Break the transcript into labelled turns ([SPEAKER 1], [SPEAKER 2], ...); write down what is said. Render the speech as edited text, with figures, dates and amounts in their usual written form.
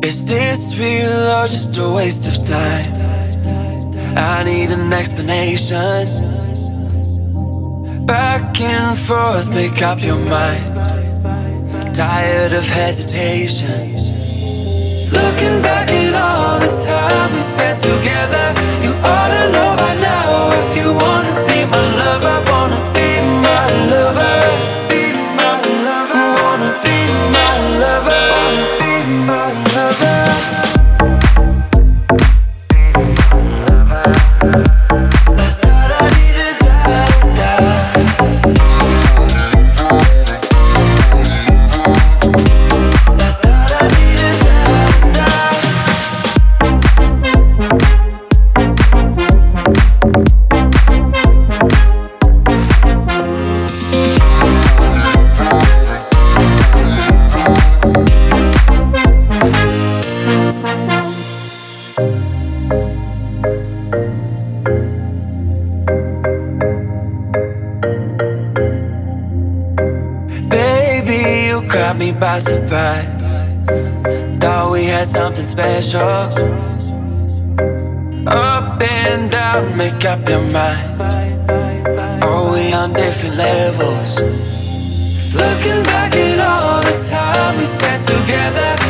[SPEAKER 1] Is this real or just a waste of time? I need an explanation. Back and forth, make up your mind. Tired of hesitation. Looking back at all the time we spent together, you ought to know by now. If you wanna be my lover, wanna be my lover. Be my lover. Wanna be my lover. Wanna be my lover. Caught me by surprise. Thought we had something special. Up and down, make up your mind. Are we on different levels? Looking back at all the time we spent together,